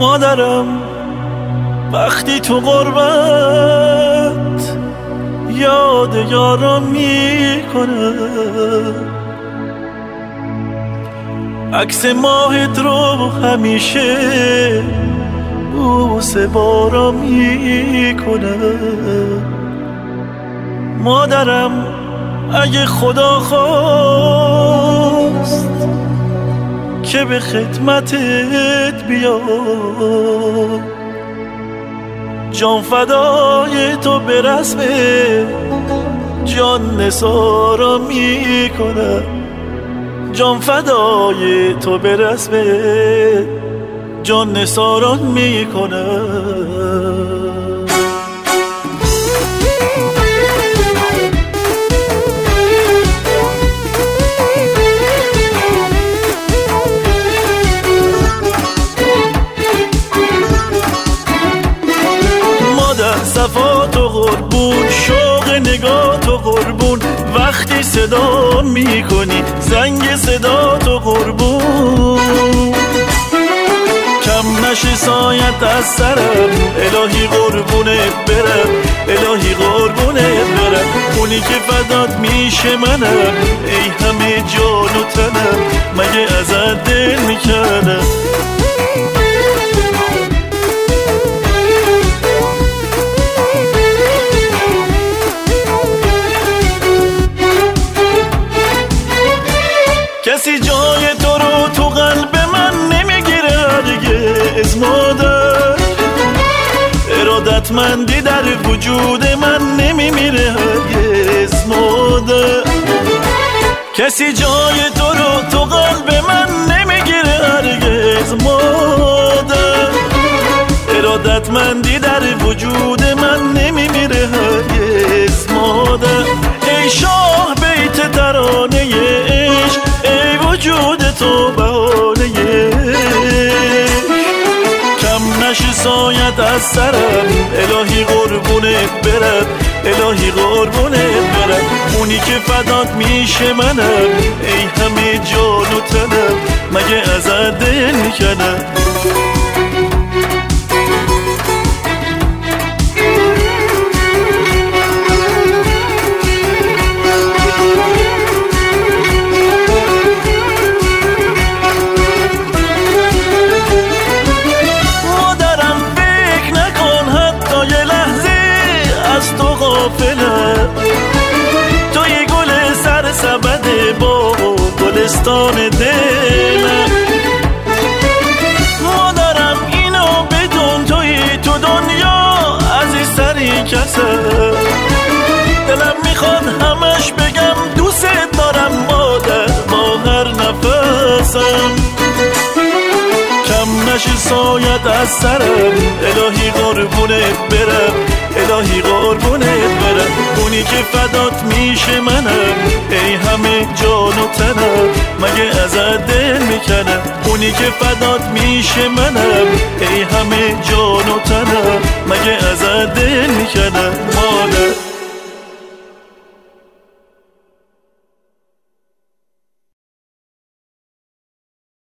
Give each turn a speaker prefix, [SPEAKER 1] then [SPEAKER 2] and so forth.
[SPEAKER 1] مادرم وقتی تو غربت یاد یارم میکنه، عکس ماهت رو همیشه بوسه بارم میکنه. مادرم اگه خدا خواست که به خدمتت بیاد، جان فدای تو به رسم جان نثارم میکنه، جان فدای تو به رسم جان نثارم میکنه. صفا تو قربون، شوق نگاه تو قربون، وقتی صدا میکنی زنگ صدا تو قربون، کم نشه سایت از سرم الهی قربونت برم، الهی قربونت برم، اونی که فدات میشه منم، ای همه جان و تنم، مگه ازت دل میکنم. کسی جای تو رو تو قلب من نمیگیره هرگز مادر، ارادتمندی در وجود من نمیمیره هرگز مادر، کسی جای تو رو تو قلب من نمیگیره هرگز مادر، ارادتمندی در وجود من نمیمیره هرگز مادر. ای شاه بیت ترانه عشق، ای وجود تو بهانه کم نشه سایت از سرم، الهی قربونت برم، الهی قربونت برم، اونی که فدات میشه منم، ای همه جان و تنم، مگه ازت دل میکنم. توی گل سر سبد با گلستان دلم، مادرم اینو بدون توی تو دنیا عزیزتری کسم، دلم میخواد همش بگم دوست دارم مادر با هر نفسم، کم نشه سایت از سرم، الهی قربونت برم، الهی قربونت برم، اونی که فدات میشه منم، ای همه جان و تنم، مگه ازت دل میکنم، اونی که فدات میشه منم، ای همه جان و تنم، مگه ازت